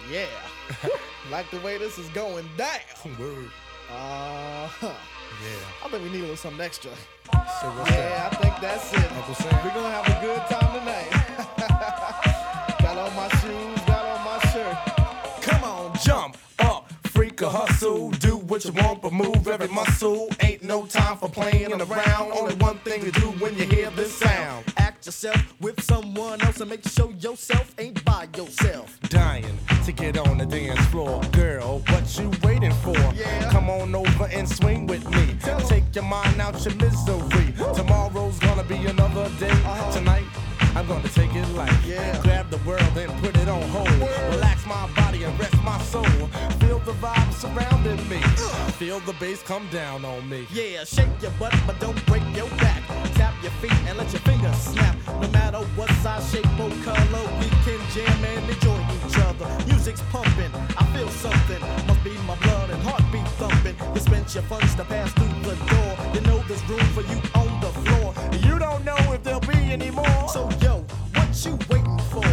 Yeah. Like the way this is going down. Word. Uh-huh. Yeah. I think we need a little something extra. So what's Yeah, I think that's it. Uncle Sam? We're gonna have a good time tonight. Got on my shoes, got on my shirt. Come on, jump up, freak or hustle. Do what you want, but move every muscle. Ain't no time for playing around. Only one thing to do when you hear this sound. Act yourself with someone else and make sure yourself ain't by yourself. Dying to get on the dance floor. Girl, what you waiting for? Yeah. Come on over and swing with me. Take your mind out your misery. Tomorrow's gonna be another day. Tonight, I'm gonna take it light. Yeah. Grab the world and put it on hold. Relax my body and rest my soul. Feel the vibe surrounding me. Feel the bass come down on me. Yeah, shake your butt, but don't break your back. Tap your feet and let your fingers snap. No matter what size, shape, or color, we can jam and enjoy each other. Music's pumping, I feel something. Must be my blood and heartbeat thumping. You spent your funds to pass through the door. You know there's room for you on the floor. You don't know if there'll be any more. So yo, what you waiting for?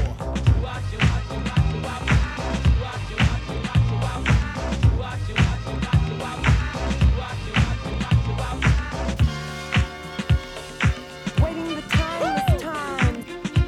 Waiting the timeless time.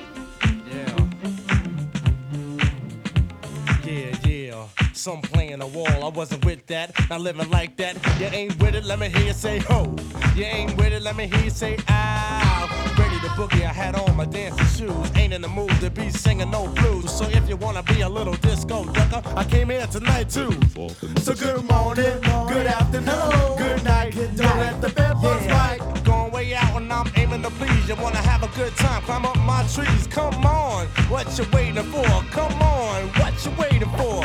Yeah. Some playing a wall, I wasn't with that. Not living like that. You ain't with it, let me hear you say ho. You ain't with it, let me hear you say ow. Ready to boogie, I had on my dancing shoes. Ain't in the mood to be singing no blues. So if you wanna be a little disco ducker, I came here tonight too. So good morning, good afternoon, good night. Don't let the bed bugs bite. Going way out and I'm aiming to please. You wanna have a good time, climb up my trees. Come on, what you waiting for? Come on, what you waiting for?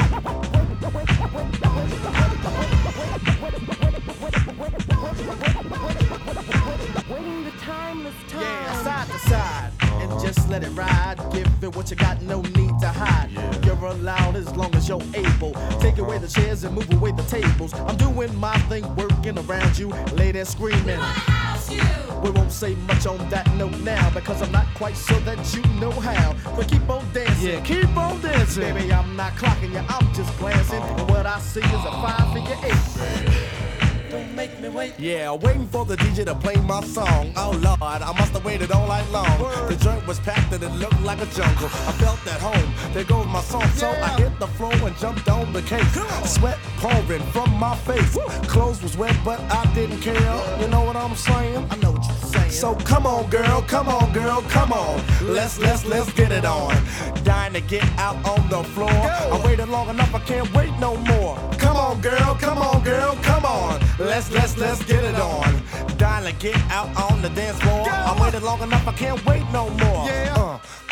Waiting the timeless time. Yeah, side to side, and just let it ride. Give it what you got, no need to hide. You're allowed as long as you're able. Take away the chairs and move away the tables. I'm doing my thing, working around you. Lay there screaming. We won't say much on that note now, because I'm not quite sure that you know how. But keep on dancing. Yeah, keep on dancing. Baby, I'm not clocking you, I'm just glancing. And what I see is a 5-figure 8. Don't make me wait. Yeah, waiting for the DJ to play my song. Oh Lord, I must have waited all night long. The joint was packed and it looked like a jungle. I felt at home, there goes my song. So I hit the floor and jumped on the cake. Sweat pouring from my face. Clothes was wet, but I didn't care. You know what I'm saying? I know what you're saying. So come on, girl, come on, girl, come on. Let's get it on. Dying to get out on the floor. I waited long enough, I can't wait no more. Come on, girl, come on, girl, come on. Let's get it on. Dying to get out on the dance floor. I waited long enough, I can't wait no more.